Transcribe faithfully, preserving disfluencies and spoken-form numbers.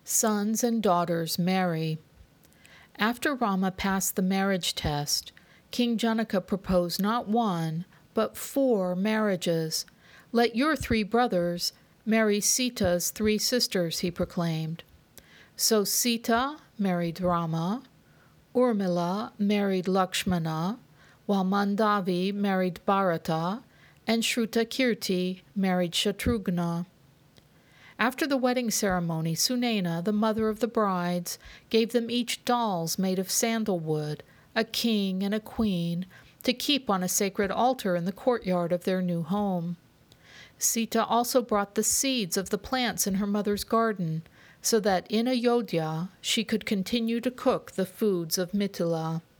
Sons and daughters marry. After Rama passed the marriage test, King Janaka proposed not one, but four marriages. Let your three brothers marry Sita's three sisters, he proclaimed. So Sita married Rama, Urmila married Lakshmana, while Mandavi married Bharata, and Shrutakirti married Shatrughna. After the wedding ceremony, Sunena, the mother of the brides, gave them each dolls made of sandalwood, a king and a queen, to keep on a sacred altar in the courtyard of their new home. Sita also brought the seeds of the plants in her mother's garden, so that in Ayodhya she could continue to cook the foods of Mithila.